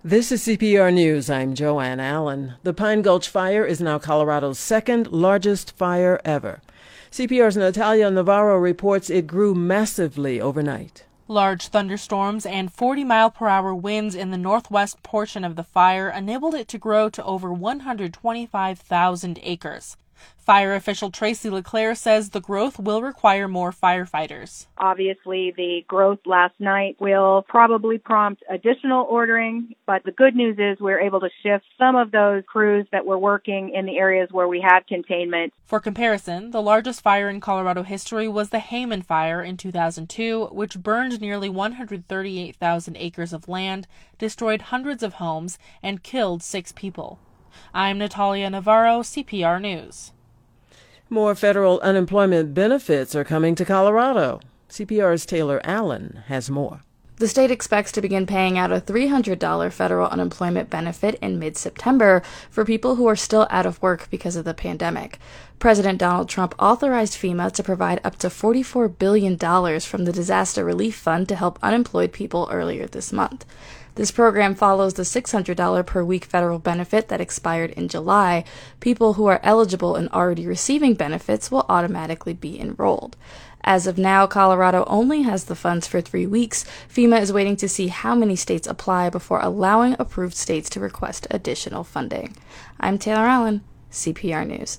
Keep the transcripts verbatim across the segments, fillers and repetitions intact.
This is C P R News. I'm Joanne Allen. The Pine Gulch Fire is now Colorado's second largest fire ever. C P R's Natalia Navarro reports it grew massively overnight. Large thunderstorms and forty mile per hour winds in the northwest portion of the fire enabled it to grow to over one hundred twenty-five thousand acres. Fire official Tracy LeClaire says the growth will require more firefighters. Obviously, the growth last night will probably prompt additional ordering, but the good news is we're able to shift some of those crews that were working in the areas where we had containment. For comparison, the largest fire in Colorado history was the Hayman Fire in two thousand two, which burned nearly one hundred thirty-eight thousand acres of land, destroyed hundreds of homes, and killed six people. I'm Natalia Navarro, C P R News. More federal unemployment benefits are coming to Colorado. C P R's Taylor Allen has more. The state expects to begin paying out a three hundred dollars federal unemployment benefit in mid-September for people who are still out of work because of the pandemic. President Donald Trump authorized FEMA to provide up to forty-four billion dollars from the Disaster Relief Fund to help unemployed people earlier this month. This program follows the six hundred dollars per week federal benefit that expired in July. People who are eligible and already receiving benefits will automatically be enrolled. As of now, Colorado only has the funds for three weeks. FEMA is waiting to see how many states apply before allowing approved states to request additional funding. I'm Taylor Allen, C P R News.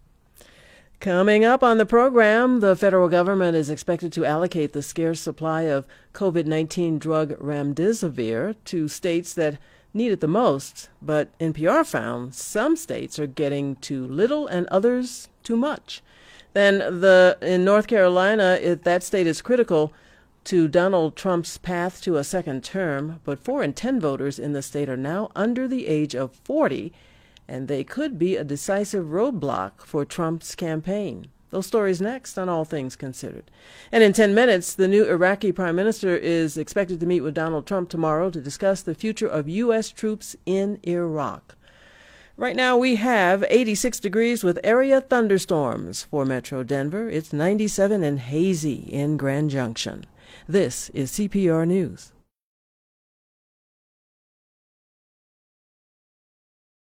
Coming up on the program, the federal government is expected to allocate the scarce supply of COVID nineteen drug remdesivir to states that need it the most. But N P R found some states are getting too little and others too much. Then the in North Carolina, it, that state is critical to Donald Trump's path to a second term. But four in ten voters in the state are now under the age of forty, and they could be a decisive roadblock for Trump's campaign. Those stories next on All Things Considered. And in ten minutes, the new Iraqi prime minister is expected to meet with Donald Trump tomorrow to discuss the future of U S troops in Iraq. Right now we have eighty-six degrees with area thunderstorms for Metro Denver. It's ninety-seven and hazy in Grand Junction. This is C P R News.